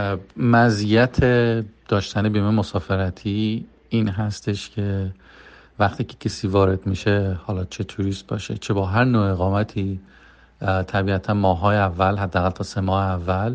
مزیت داشتن بیمه مسافرتی این هستش که وقتی که کسی وارد میشه، حالا چه توریست باشه چه با هر نوع اقامتی، طبیعتا ماه‌های اول، حداقل تا 3 ماه اول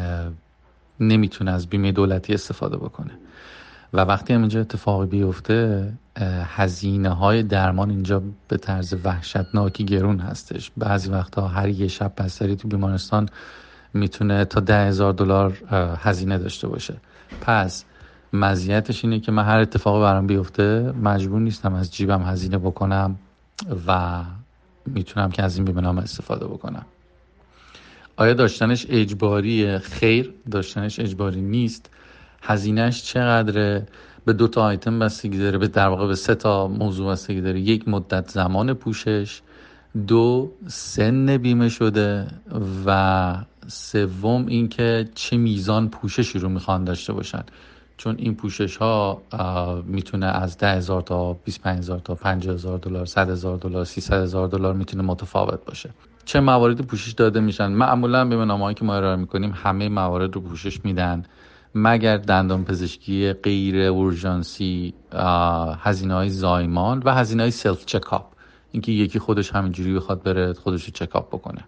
نمیتونه از بیمه دولتی استفاده بکنه و وقتی هم اینجا اتفاقی بیفته هزینه های درمان اینجا به طرز وحشتناکی گرون هستش. بعضی وقتا هر یه شب بستری تو بیمارستان میتونه تا $10,000 هزینه داشته باشه. پس مزیتش اینه که من هر اتفاقی برام بیفته مجبور نیستم از جیبم هزینه بکنم و میتونم که از این بیمه نامه استفاده بکنم. آیا داشتنش اجباریه؟ خیر، داشتنش اجباری نیست. هزینهش چقدره؟ به 2 آیتم بستگی داره، در واقع به 3 موضوع بستگی داره. 1، مدت زمان پوشش. 2، سن بیمه شده. و 3، این که چه میزان پوششی رو میخوان داشته باشن، چون این پوشش ها میتونه از 10,000 تا 25,000 تا 50,000 $، 100,000 $، 300,000 میتونه متفاوت باشه. چه مواردی پوشش داده میشن؟ معمولا بیمه نامه‌هایی که ما ارائه میکنیم همه موارد رو پوشش میدن مگر دندان پزشکی غیر اورژانسی، هزینه‌های زایمان و هزینه‌های سلف چکاپ، اینکه یکی خودش همینجوری بخواد بره خودش رو چکاپ بکنه.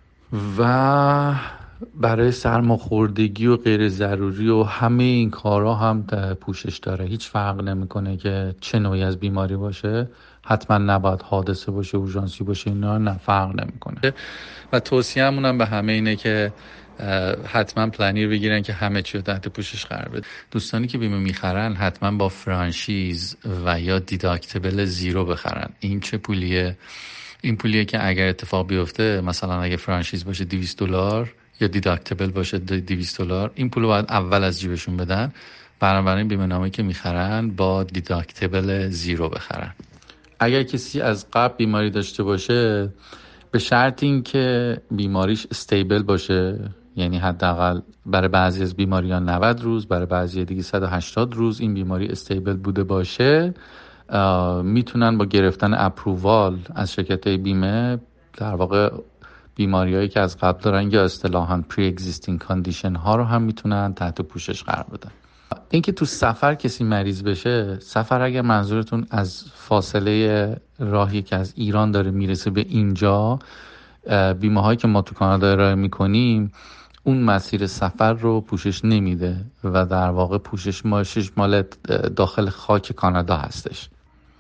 و برای سرماخوردگی و غیر ضروری و همه این کارا هم پوشش داره. هیچ فرق نمیکنه که چه نوعی از بیماری باشه، حتما نباید حادثه باشه، اورژانسی باشه، اینا نه، فرق نمیکنه. و توصیه‌مون هم به همه اینه که حتما پلنیر بگیرن که همه چی رو تحت پوشش قرار بده. دوستانی که بیمه میخرن حتما با فرانشیز و یا دیداکتبل زیرو بخرن. این چه پولیه؟ این پولیه که اگر اتفاق بیفته، مثلا اگه فرانشیز باشه $200 یا دیداکتبل باشه $200، این پولو باید اول از جیبشون بدن. بنابراین بیمه نامه‌ای که میخرن با دیداکتبل زیرو بخرن. اگر کسی از قبل بیماری داشته باشه، به شرط این که بیماریش استیبل باشه، یعنی حداقل برای بعضی از بیماریان 90 روز، برای بعضی دیگه 180 روز این بیماری استیبل بوده باشه، میتونن با گرفتن اپرووال از شرکت بیمه، در واقع بیماریایی که از قبل دارن یا اصطلاحاً پری اگزیستینگ کاندیشن ها رو هم میتونن تحت پوشش قرار بدن. اینکه تو سفر کسی مریض بشه، سفر اگر منظورتون از فاصله راهی که از ایران داره میرسه به اینجا، بیمه هایی که ما تو کانادا ارائه میکنیم اون مسیر سفر رو پوشش نمیده و در واقع پوشش مال داخل خاک کانادا هستش.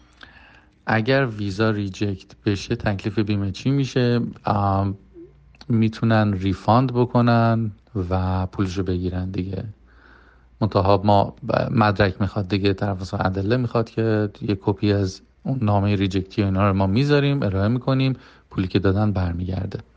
اگر ویزا ریجکت بشه تکلیف بیمه چی میشه؟ میتونن ریفاند بکنن و پولش رو بگیرن دیگه. منتها ما مدرک میخواد دیگه، طرف ادله میخواد که یه کپی از اون نامه ریجکتی و اینا رو ما میذاریم، ارائه میکنیم، پولی که دادن برمیگرده.